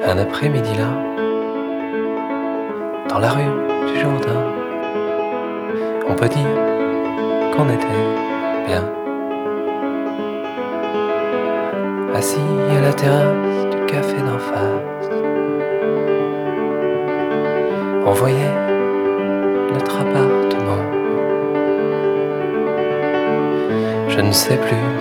Un après-midi là, dans la rue du Jourdain, on peut dire qu'on était bien. Assis à la terrasse du café d'en face, on voyait notre appartement. Je ne sais plus